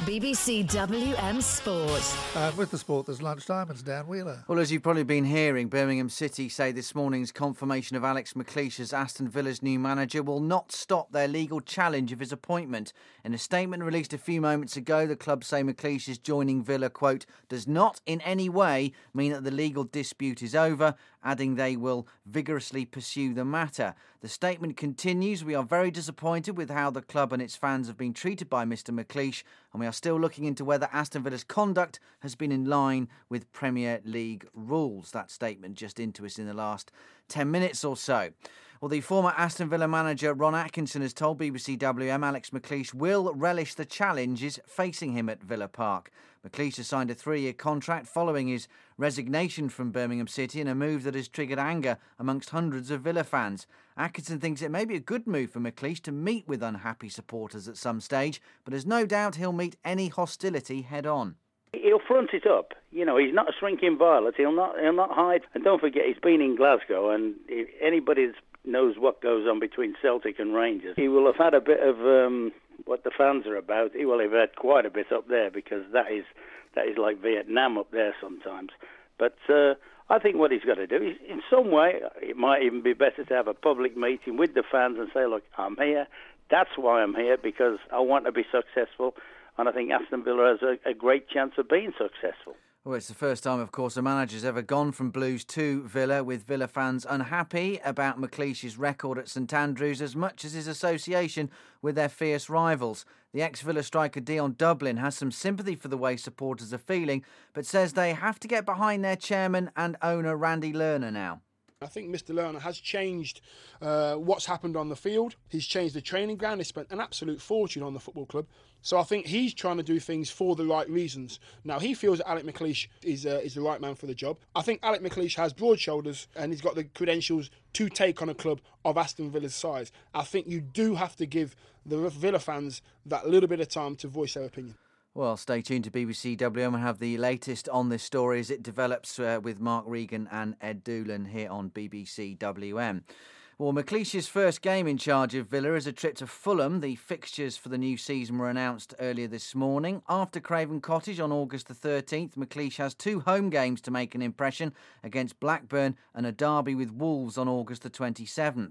BBC WM Sport. And with the sport, there's lunchtime. It's Dan Wheeler. Well, as you've probably been hearing, Birmingham City say this morning's confirmation of Alex McLeish as Aston Villa's new manager will not stop their legal challenge of his appointment. In a statement released a few moments ago, the club say McLeish joining Villa, quote, does not in any way mean that the legal dispute is over, adding they will vigorously pursue the matter. The statement continues, we are very disappointed with how the club and its fans have been treated by Mr McLeish, and we are still looking into whether Aston Villa's conduct has been in line with Premier League rules. That statement just into us in the last 10 minutes or so. Well, the former Aston Villa manager Ron Atkinson has told BBC WM Alex McLeish will relish the challenges facing him at Villa Park. McLeish has signed a 3-year contract following his resignation from Birmingham City in a move that has triggered anger amongst hundreds of Villa fans. Atkinson thinks it may be a good move for McLeish to meet with unhappy supporters at some stage, but has no doubt he'll meet any hostility head on. He'll front it up. You know, he's not a shrinking violet. He'll not hide. And don't forget, he's been in Glasgow, and if anybody knows what goes on between Celtic and Rangers, he will have had a bit of what the fans are about. He will have had quite a bit up there, because that is like Vietnam up there sometimes. But I think what he's got to do is, in some way, it might even be better to have a public meeting with the fans and say, look, I'm here. That's why I'm here, because I want to be successful. And I think Aston Villa has a great chance of being successful. Well, it's the first time, of course, a manager's ever gone from Blues to Villa, with Villa fans unhappy about McLeish's record at St Andrews as much as his association with their fierce rivals. The ex-Villa striker Dion Dublin has some sympathy for the way supporters are feeling, but says they have to get behind their chairman and owner Randy Lerner now. I think Mr Lerner has changed what's happened on the field. He's changed the training ground. He spent an absolute fortune on the football club. So I think he's trying to do things for the right reasons. Now, he feels that Alex McLeish is the right man for the job. I think Alex McLeish has broad shoulders and he's got the credentials to take on a club of Aston Villa's size. I think you do have to give the Villa fans that little bit of time to voice their opinion. Well, stay tuned to BBC WM and have the latest on this story as it develops with Mark Regan and Ed Doolan here on BBC WM. Well, McLeish's first game in charge of Villa is a trip to Fulham. The fixtures for the new season were announced earlier this morning. After Craven Cottage on August the 13th, McLeish has 2 home games to make an impression against Blackburn and a derby with Wolves on August the 27th.